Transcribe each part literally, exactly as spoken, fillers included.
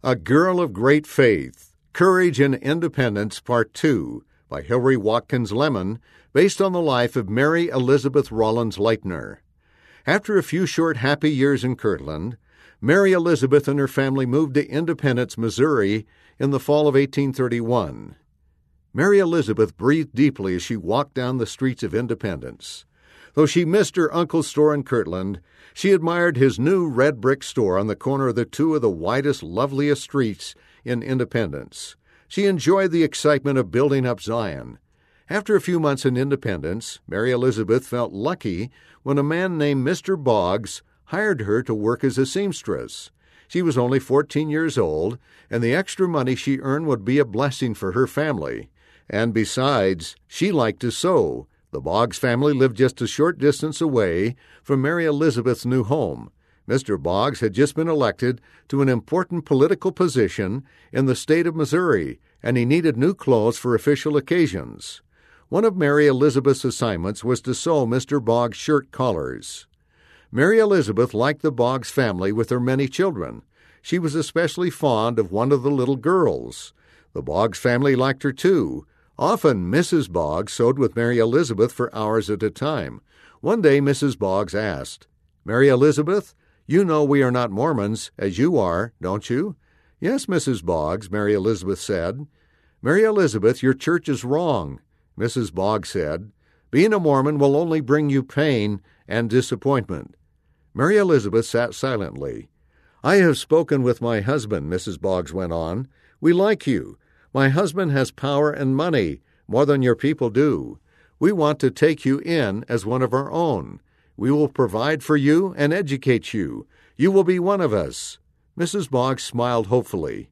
A Girl of Great Faith, Courage and Independence, Part two, by Hilary Watkins Lemon, based on the life of Mary Elizabeth Rollins Leitner. After a few short happy years in Kirtland, Mary Elizabeth and her family moved to Independence, Missouri, in the fall of eighteen thirty-one. Mary Elizabeth breathed deeply as she walked down the streets of Independence. Though she missed her uncle's store in Kirtland, she admired his new red brick store on the corner of the two of the widest, loveliest streets in Independence. She enjoyed the excitement of building up Zion. After a few months in Independence, Mary Elizabeth felt lucky when a man named Mister Boggs hired her to work as a seamstress. She was only fourteen years old, and the extra money she earned would be a blessing for her family. And besides, she liked to sew. The Boggs family lived just a short distance away from Mary Elizabeth's new home. Mister Boggs had just been elected to an important political position in the state of Missouri, and he needed new clothes for official occasions. One of Mary Elizabeth's assignments was to sew Mister Boggs' shirt collars. Mary Elizabeth liked the Boggs family with their many children. She was especially fond of one of the little girls. The Boggs family liked her too. Often Missus Boggs sewed with Mary Elizabeth for hours at a time. One day Missus Boggs asked, "Mary Elizabeth, you know we are not Mormons, as you are, don't you?" "Yes, Missus Boggs," Mary Elizabeth said. "Mary Elizabeth, your church is wrong," Missus Boggs said. "Being a Mormon will only bring you pain and disappointment." Mary Elizabeth sat silently. "I have spoken with my husband," Missus Boggs went on. "We like you. My husband has power and money, more than your people do. We want to take you in as one of our own. We will provide for you and educate you. You will be one of us." Missus Boggs smiled hopefully.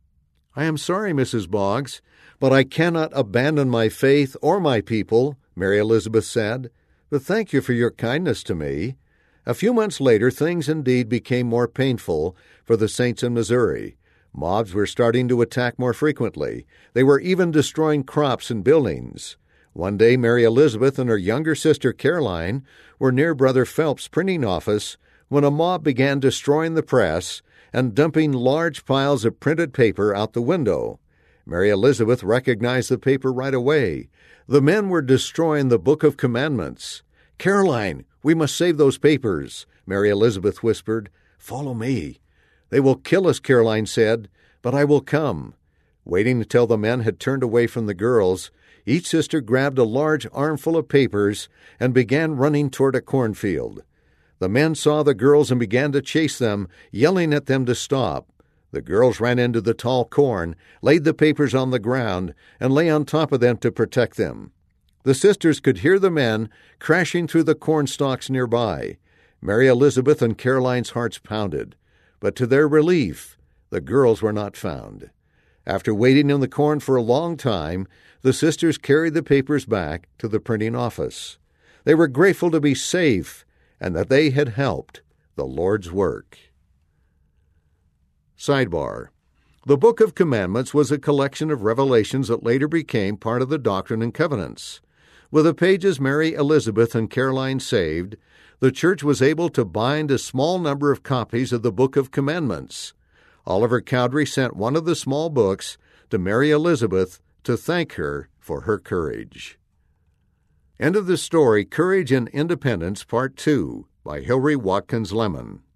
"I am sorry, Missus Boggs, but I cannot abandon my faith or my people," Mary Elizabeth said. "But thank you for your kindness to me." A few months later, things indeed became more painful for the saints in Missouri. Mobs were starting to attack more frequently. They were even destroying crops and buildings. One day, Mary Elizabeth and her younger sister Caroline were near Brother Phelps' printing office when a mob began destroying the press and dumping large piles of printed paper out the window. Mary Elizabeth recognized the paper right away. The men were destroying the Book of Commandments. "Caroline, we must save those papers," Mary Elizabeth whispered. "Follow me." "They will kill us," Caroline said, "but I will come." Waiting until the men had turned away from the girls, each sister grabbed a large armful of papers and began running toward a cornfield. The men saw the girls and began to chase them, yelling at them to stop. The girls ran into the tall corn, laid the papers on the ground, and lay on top of them to protect them. The sisters could hear the men crashing through the corn stalks nearby. Mary Elizabeth and Caroline's hearts pounded. But to their relief, the girls were not found. After waiting in the corn for a long time, the sisters carried the papers back to the printing office. They were grateful to be safe and that they had helped the Lord's work. Sidebar: The Book of Commandments was a collection of revelations that later became part of the Doctrine and Covenants. With the pages Mary Elizabeth and Caroline saved, the church was able to bind a small number of copies of the Book of Commandments. Oliver Cowdery sent one of the small books to Mary Elizabeth to thank her for her courage. End of the story, Courage and Independence, Part two, by Hilary Watkins Lemon.